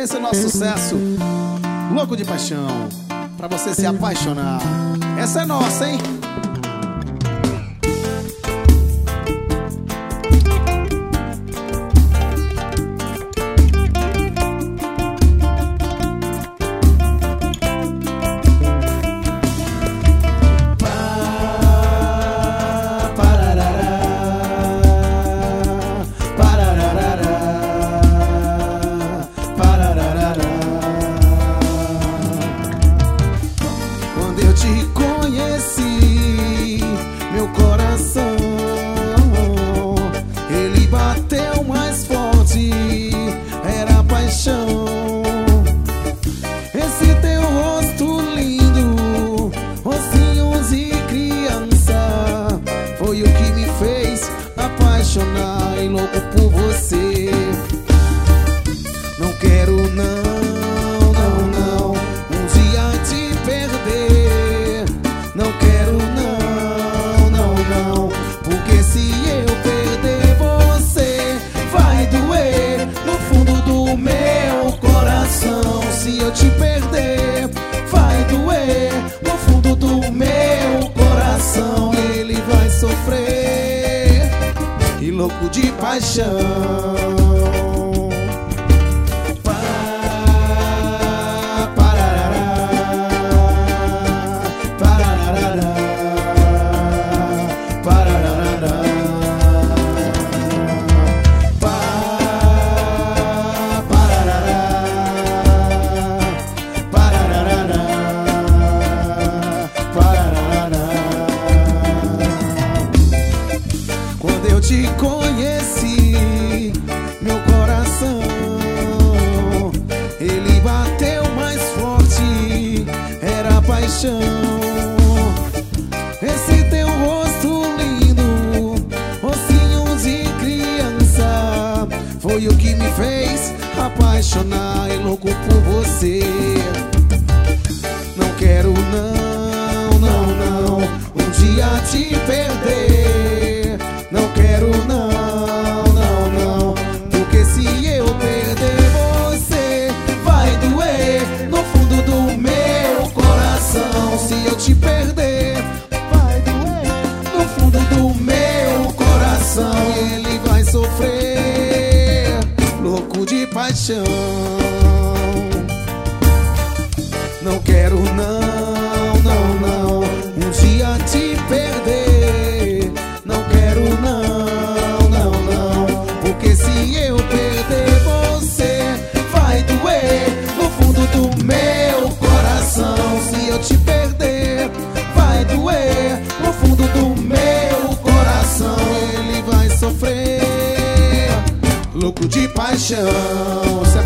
Esse é o nosso sucesso, Louco de Paixão, pra você se apaixonar. Essa é nossa, hein? Quando eu te conheci, meu coração, ele bateu mais forte, era paixão. Esse teu rosto lindo, ossinhos e criança, foi o que me fez apaixonar e louco por você. Não quero não, não, não, um dia te perder. Não quero não, não, não, porque se eu perder você, vai doer no fundo do meu coração. Se eu te perder, vai doer no fundo do meu coração. Ele vai sofrer e louco de paixão. Quando eu te conheci, meu coração, ele bateu mais forte, era paixão. Esse teu rosto lindo, ossinhos de criança, foi o que me fez apaixonar e louco por você. Não quero não, não, não, um dia te perder. Não quero não, não, não, porque se eu perder você, vai doer no fundo do meu coração. Se eu te perder, vai doer no fundo do meu coração. Ele vai sofrer, louco de paixão. Não quero não, não, não, um dia te perder. Não quero não, não, não, porque se eu perder você, vai doer no fundo do meu coração. Se eu te perder, vai doer no fundo do meu coração. Ele vai sofrer, louco de paixão.